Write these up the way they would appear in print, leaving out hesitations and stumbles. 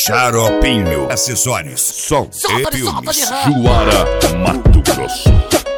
Xaropinho Acessórios. Som e filmes. Juara, Mato Grosso.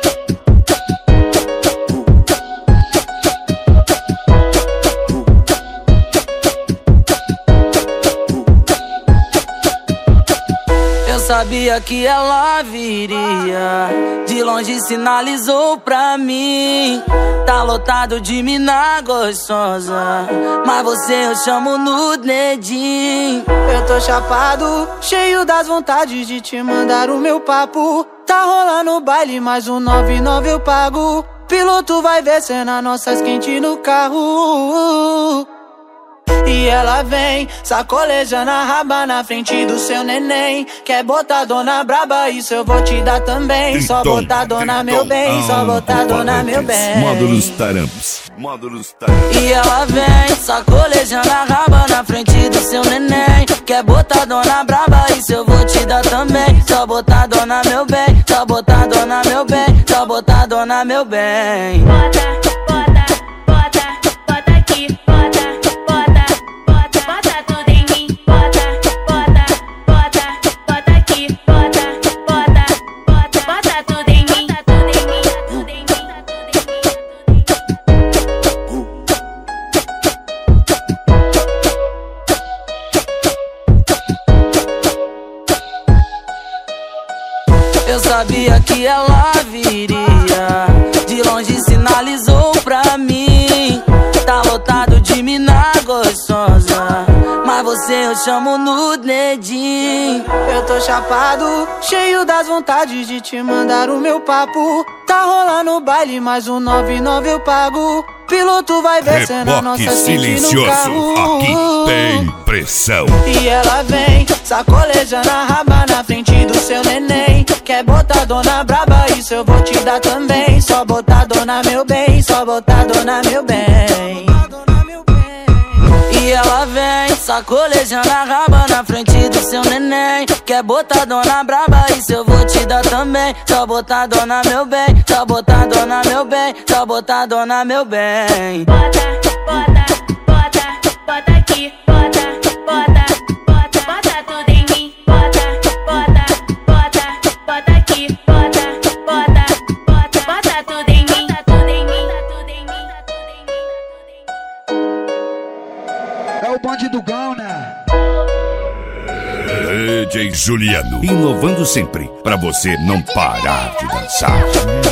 Sabia que ela viria, de longe sinalizou pra mim. Tá lotado de mina gostosa, mas você eu chamo no dedinho. Eu tô chapado, cheio das vontades de te mandar o meu papo. Tá rolando o baile, mais um 99 eu pago. Piloto vai ver cena nossas quentes no carro. E ela vem, sacolejando a raba na frente do seu neném. Quer botar dona braba, isso eu vou te dar também. Só botar dona meu bem, só botar dona meu bem. Módulos Taramps. E ela vem, sacolejando a raba na frente do seu neném. Quer botar dona braba, isso eu vou te dar também. Só botar dona meu bem, só botar dona meu bem, só botar dona meu bem. Bota aqui, bota tudo em mim. Bota aqui, bota tudo em mim. Eu sabia que ela viria, de longe sinalizou pra mim. Tá lotado de mina gostosa, mas você eu chamo no dedinho. Eu tô chapado, cheio das vontades de te mandar o meu papo. Tá rolando o baile, mais um 99 eu pago. Piloto vai ver cena nossa silencioso. no carro. Aqui tem pressão. E ela vem, sacolejando a raba na frente do seu neném. Quer botar dona braba, isso eu vou te dar também. Só botar dona meu bem, só botar dona meu bem. E ela vem, sacolejando a raba na frente do seu neném. Quer botar dona braba, isso eu vou te dar também. Só botar dona meu bem, só botar dona meu bem, só botar dona meu bem. Bota aqui, bota tudo em mim. Bota aqui, bota tudo em mim. É o bonde do Gão, né? DJ Juliano, inovando sempre, pra você não parar de dançar.